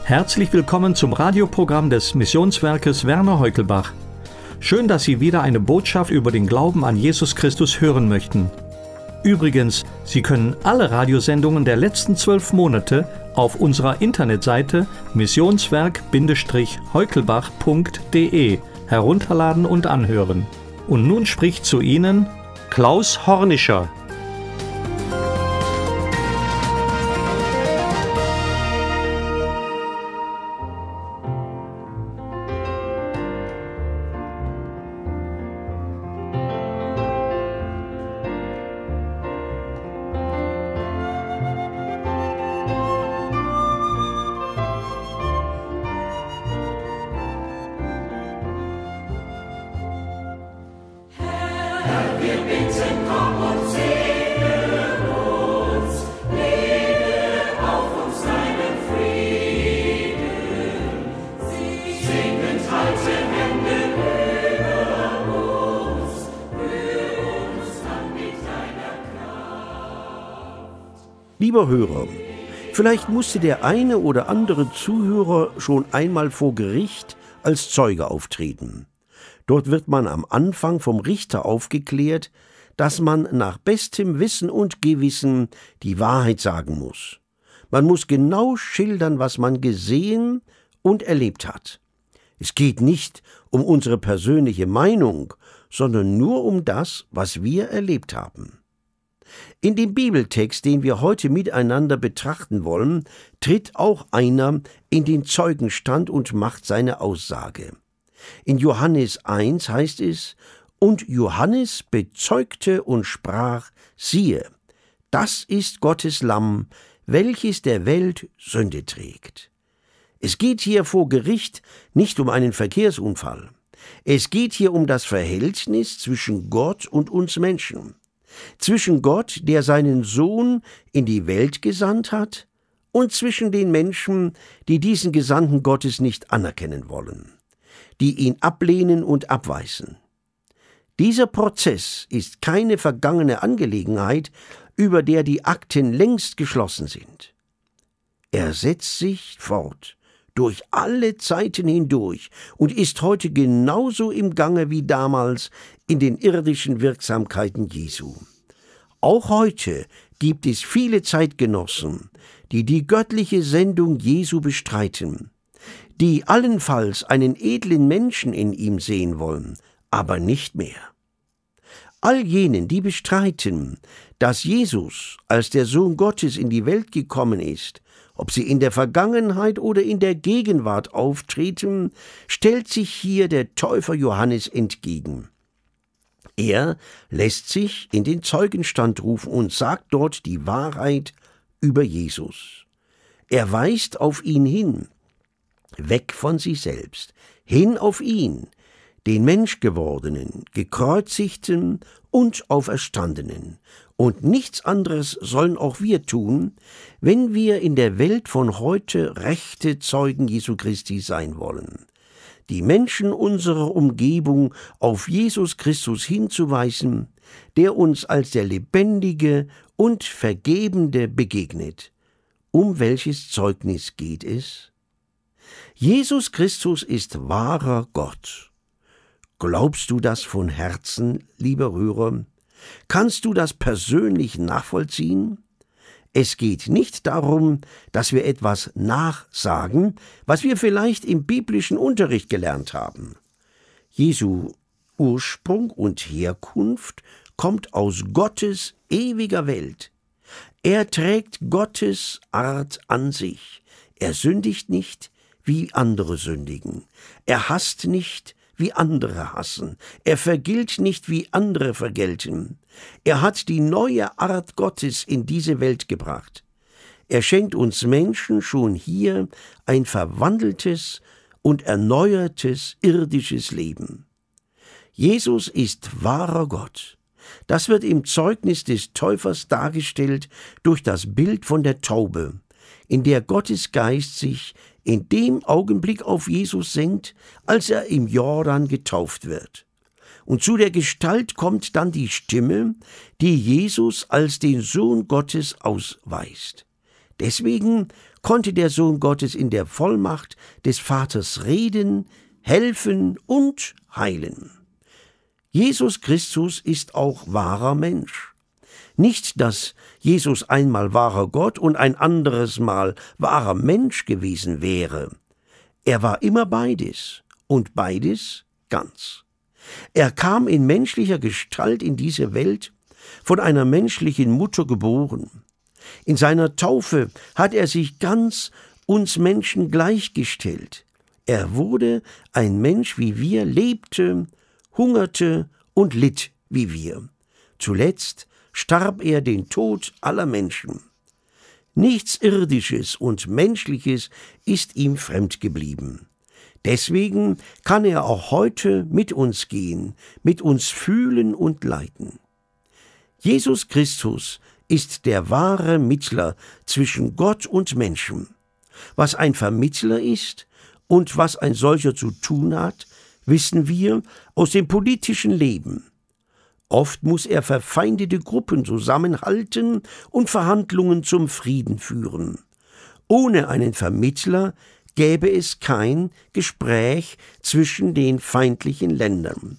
Herzlich willkommen zum Radioprogramm des Missionswerkes Werner Heukelbach. Schön, dass Sie wieder eine Botschaft über den Glauben an Jesus Christus hören möchten. Übrigens, Sie können alle Radiosendungen der letzten 12 Monate auf unserer Internetseite missionswerk-heukelbach.de herunterladen und anhören. Und nun spricht zu Ihnen Klaus Hornischer. Lieber Hörer, vielleicht musste der eine oder andere Zuhörer schon einmal vor Gericht als Zeuge auftreten. Dort wird man am Anfang vom Richter aufgeklärt, dass man nach bestem Wissen und Gewissen die Wahrheit sagen muss. Man muss genau schildern, was man gesehen und erlebt hat. Es geht nicht um unsere persönliche Meinung, sondern nur um das, was wir erlebt haben. In dem Bibeltext, den wir heute miteinander betrachten wollen, tritt auch einer in den Zeugenstand und macht seine Aussage. In Johannes 1 heißt es: Und Johannes bezeugte und sprach: Siehe, das ist Gottes Lamm, welches der Welt Sünde trägt. Es geht hier vor Gericht nicht um einen Verkehrsunfall. Es geht hier um das Verhältnis zwischen Gott und uns Menschen. Zwischen Gott, der seinen Sohn in die Welt gesandt hat, und zwischen den Menschen, die diesen Gesandten Gottes nicht anerkennen wollen, die ihn ablehnen und abweisen. Dieser Prozess ist keine vergangene Angelegenheit, über der die Akten längst geschlossen sind. Er setzt sich fort, durch alle Zeiten hindurch, und ist heute genauso im Gange wie damals in den irdischen Wirksamkeiten Jesu. Auch heute gibt es viele Zeitgenossen, die die göttliche Sendung Jesu bestreiten, die allenfalls einen edlen Menschen in ihm sehen wollen, aber nicht mehr. All jenen, die bestreiten, dass Jesus als der Sohn Gottes in die Welt gekommen ist, ob sie in der Vergangenheit oder in der Gegenwart auftreten, stellt sich hier der Täufer Johannes entgegen. Er lässt sich in den Zeugenstand rufen und sagt dort die Wahrheit über Jesus. Er weist auf ihn hin, weg von sich selbst, hin auf ihn, den Menschgewordenen, gekreuzigten und Auferstandenen. Und nichts anderes sollen auch wir tun, wenn wir in der Welt von heute rechte Zeugen Jesu Christi sein wollen. Die Menschen unserer Umgebung auf Jesus Christus hinzuweisen, der uns als der Lebendige und Vergebende begegnet. Um welches Zeugnis geht es? Jesus Christus ist wahrer Gott. Glaubst du das von Herzen, lieber Hörer? Kannst du das persönlich nachvollziehen? Es geht nicht darum, dass wir etwas nachsagen, was wir vielleicht im biblischen Unterricht gelernt haben. Jesu Ursprung und Herkunft kommt aus Gottes ewiger Welt. Er trägt Gottes Art an sich. Er sündigt nicht, wie andere sündigen. Er hasst nicht, wie andere hassen. Er vergilt nicht, wie andere vergelten. Er hat die neue Art Gottes in diese Welt gebracht. Er schenkt uns Menschen schon hier ein verwandeltes und erneuertes irdisches Leben. Jesus ist wahrer Gott. Das wird im Zeugnis des Täufers dargestellt durch das Bild von der Taube, in der Gottes Geist sich in dem Augenblick auf Jesus senkt, als er im Jordan getauft wird. Und zu der Gestalt kommt dann die Stimme, die Jesus als den Sohn Gottes ausweist. Deswegen konnte der Sohn Gottes in der Vollmacht des Vaters reden, helfen und heilen. Jesus Christus ist auch wahrer Mensch. Nicht, dass Jesus einmal wahrer Gott und ein anderes Mal wahrer Mensch gewesen wäre. Er war immer beides und beides ganz. Er kam in menschlicher Gestalt in diese Welt, von einer menschlichen Mutter geboren. In seiner Taufe hat er sich ganz uns Menschen gleichgestellt. Er wurde ein Mensch wie wir, lebte, hungerte und litt wie wir. Zuletzt starb er den Tod aller Menschen. Nichts Irdisches und Menschliches ist ihm fremd geblieben. Deswegen kann er auch heute mit uns gehen, mit uns fühlen und leiden. Jesus Christus ist der wahre Mittler zwischen Gott und Menschen. Was ein Vermittler ist und was ein solcher zu tun hat, wissen wir aus dem politischen Leben. Oft muss er verfeindete Gruppen zusammenhalten und Verhandlungen zum Frieden führen. Ohne einen Vermittler gäbe es kein Gespräch zwischen den feindlichen Ländern.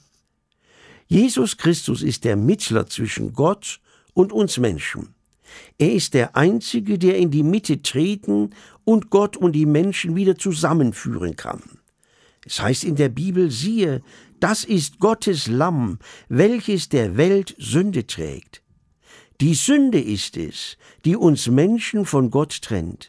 Jesus Christus ist der Mittler zwischen Gott und uns Menschen. Er ist der Einzige, der in die Mitte treten und Gott und die Menschen wieder zusammenführen kann. Es heißt in der Bibel, siehe, das ist Gottes Lamm, welches der Welt Sünde trägt. Die Sünde ist es, die uns Menschen von Gott trennt.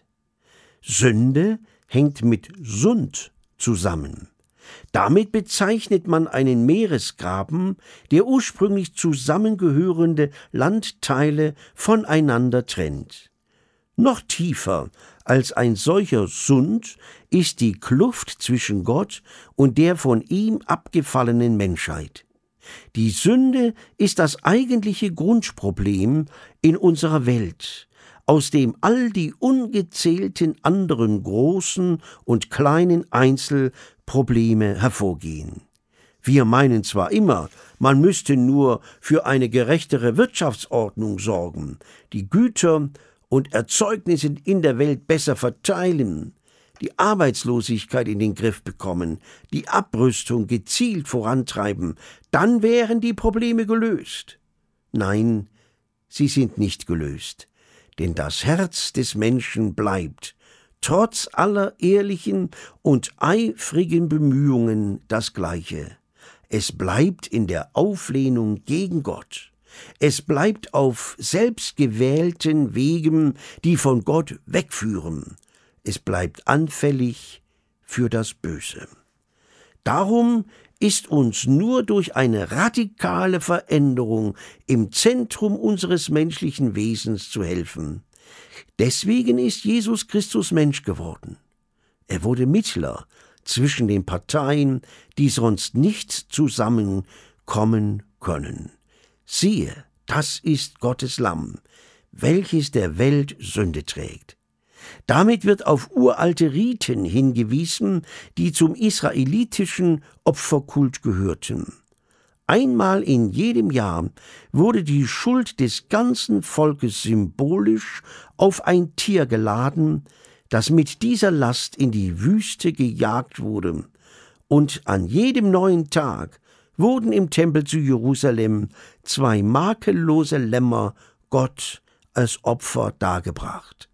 Sünde hängt mit Sund zusammen. Damit bezeichnet man einen Meeresgraben, der ursprünglich zusammengehörende Landteile voneinander trennt. Noch tiefer als ein solcher Sund ist die Kluft zwischen Gott und der von ihm abgefallenen Menschheit. Die Sünde ist das eigentliche Grundproblem in unserer Welt, aus dem all die ungezählten anderen großen und kleinen Einzelprobleme hervorgehen. Wir meinen zwar immer, man müsste nur für eine gerechtere Wirtschaftsordnung sorgen, die Güter und Erzeugnisse in der Welt besser verteilen, die Arbeitslosigkeit in den Griff bekommen, die Abrüstung gezielt vorantreiben, dann wären die Probleme gelöst. Nein, sie sind nicht gelöst, denn das Herz des Menschen bleibt, trotz aller ehrlichen und eifrigen Bemühungen, das Gleiche. Es bleibt in der Auflehnung gegen Gott. Es bleibt auf selbstgewählten Wegen, die von Gott wegführen. Es bleibt anfällig für das Böse. Darum ist uns nur durch eine radikale Veränderung im Zentrum unseres menschlichen Wesens zu helfen. Deswegen ist Jesus Christus Mensch geworden. Er wurde Mittler zwischen den Parteien, die sonst nicht zusammenkommen können. Siehe, das ist Gottes Lamm, welches der Welt Sünde trägt. Damit wird auf uralte Riten hingewiesen, die zum israelitischen Opferkult gehörten. Einmal in jedem Jahr wurde die Schuld des ganzen Volkes symbolisch auf ein Tier geladen, das mit dieser Last in die Wüste gejagt wurde, und an jedem neuen Tag wurden im Tempel zu Jerusalem 2 makellose Lämmer Gott als Opfer dargebracht.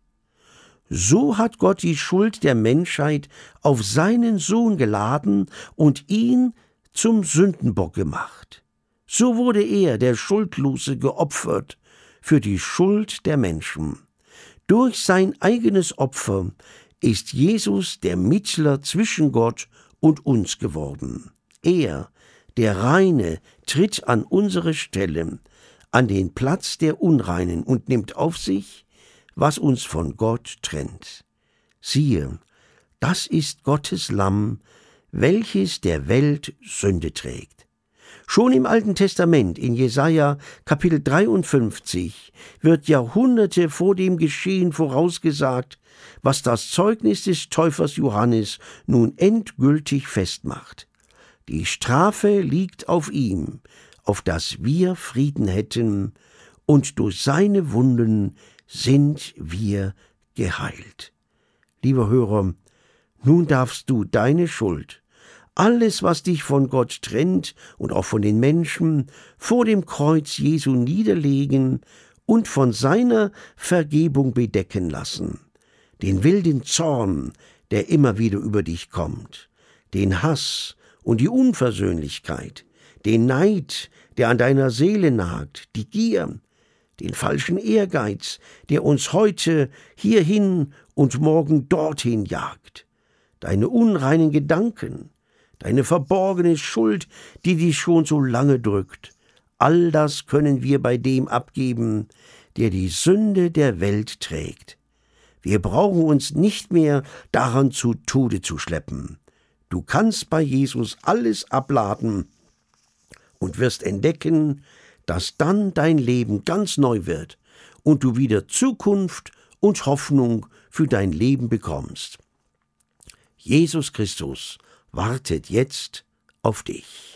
So hat Gott die Schuld der Menschheit auf seinen Sohn geladen und ihn zum Sündenbock gemacht. So wurde er, der Schuldlose, geopfert für die Schuld der Menschen. Durch sein eigenes Opfer ist Jesus der Mittler zwischen Gott und uns geworden. Er, der Reine, tritt an unsere Stelle, an den Platz der Unreinen und nimmt auf sich, was uns von Gott trennt. Siehe, das ist Gottes Lamm, welches der Welt Sünde trägt. Schon im Alten Testament, in Jesaja Kapitel 53, wird Jahrhunderte vor dem Geschehen vorausgesagt, was das Zeugnis des Täufers Johannes nun endgültig festmacht. Die Strafe liegt auf ihm, auf dass wir Frieden hätten, und durch seine Wunden sind wir geheilt. Lieber Hörer, nun darfst du deine Schuld, alles, was dich von Gott trennt und auch von den Menschen, vor dem Kreuz Jesu niederlegen und von seiner Vergebung bedecken lassen. Den wilden Zorn, der immer wieder über dich kommt, den Hass und die Unversöhnlichkeit, den Neid, der an deiner Seele nagt, die Gier, den falschen Ehrgeiz, der uns heute hierhin und morgen dorthin jagt, deine unreinen Gedanken, deine verborgene Schuld, die dich schon so lange drückt. All das können wir bei dem abgeben, der die Sünde der Welt trägt. Wir brauchen uns nicht mehr daran zu Tode zu schleppen. Du kannst bei Jesus alles abladen und wirst entdecken, dass dann dein Leben ganz neu wird und du wieder Zukunft und Hoffnung für dein Leben bekommst. Jesus Christus wartet jetzt auf dich.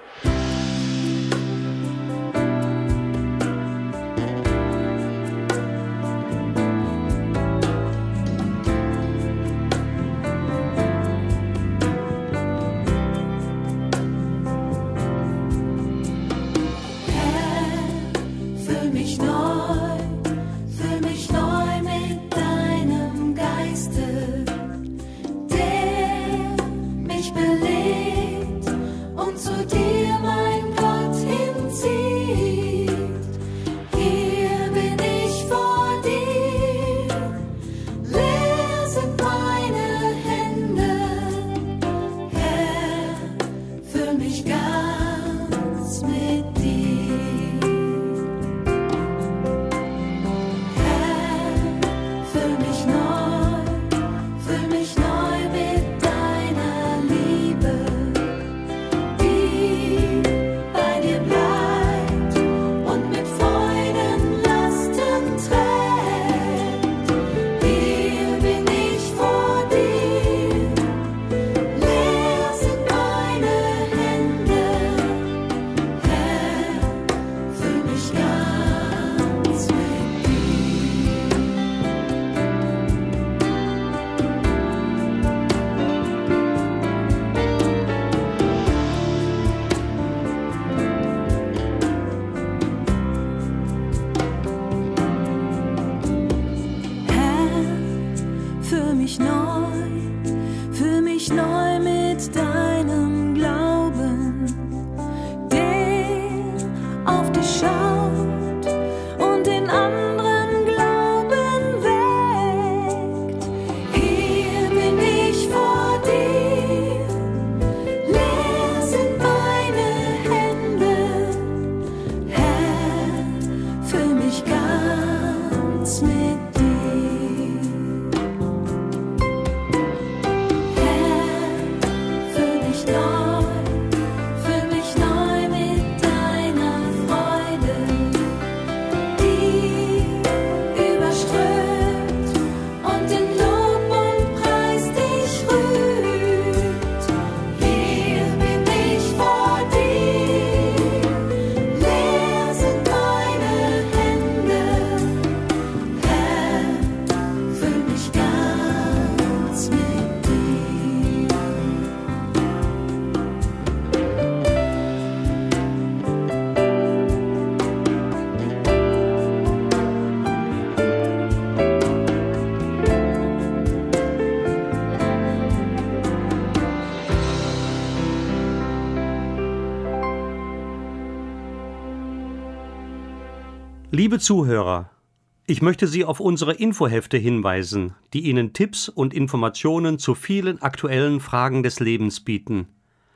Liebe Zuhörer, ich möchte Sie auf unsere Infohefte hinweisen, die Ihnen Tipps und Informationen zu vielen aktuellen Fragen des Lebens bieten.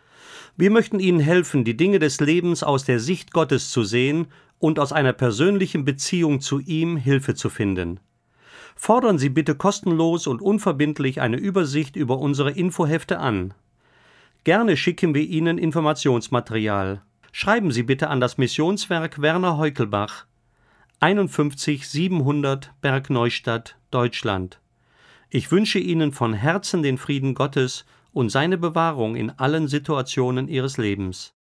Wir möchten Ihnen helfen, die Dinge des Lebens aus der Sicht Gottes zu sehen und aus einer persönlichen Beziehung zu ihm Hilfe zu finden. Fordern Sie bitte kostenlos und unverbindlich eine Übersicht über unsere Infohefte an. Gerne schicken wir Ihnen Informationsmaterial. Schreiben Sie bitte an das Missionswerk Werner Heukelbach, 51 700 Bergneustadt, Deutschland. Ich wünsche Ihnen von Herzen den Frieden Gottes und seine Bewahrung in allen Situationen Ihres Lebens.